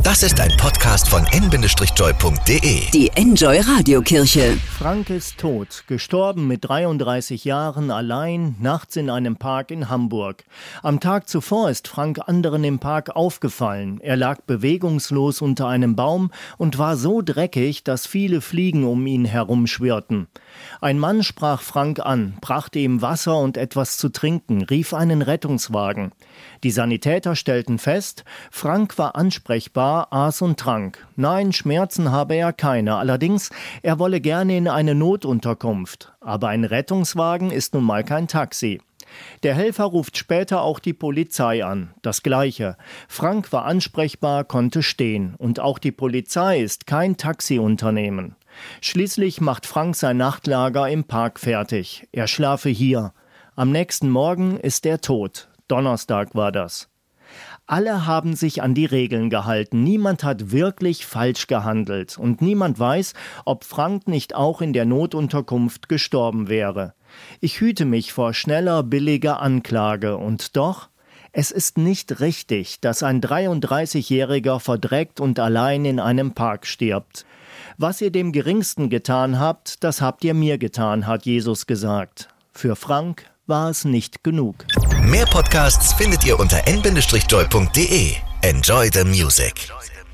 Das ist ein Podcast von n-joy.de. Die Enjoy Radiokirche. Frank ist tot, gestorben mit 33 Jahren, allein, nachts in einem Park in Hamburg. Am Tag zuvor ist Frank anderen im Park aufgefallen. Er lag bewegungslos unter einem Baum und war so dreckig, dass viele Fliegen um ihn herumschwirrten. Ein Mann sprach Frank an, brachte ihm Wasser und etwas zu trinken, rief einen Rettungswagen. Die Sanitäter stellten fest, Frank war ansprechbar, aß und trank. Nein, Schmerzen habe er keine, allerdings, er wolle gerne in eine Notunterkunft. Aber ein Rettungswagen ist nun mal kein Taxi. Der Helfer ruft später auch die Polizei an. Das Gleiche. Frank war ansprechbar, konnte stehen. Und auch die Polizei ist kein Taxiunternehmen. Schließlich macht Frank sein Nachtlager im Park fertig. Er schlafe hier. Am nächsten Morgen ist er tot. Donnerstag war das. Alle haben sich an die Regeln gehalten. Niemand hat wirklich falsch gehandelt. Und niemand weiß, ob Frank nicht auch in der Notunterkunft gestorben wäre. Ich hüte mich vor schneller, billiger Anklage. Und doch, es ist nicht richtig, dass ein 33-Jähriger verdreckt und allein in einem Park stirbt. Was ihr dem Geringsten getan habt, das habt ihr mir getan, hat Jesus gesagt. Für Frank war es nicht genug. Mehr Podcasts findet ihr unter n-joy.de. Enjoy the music.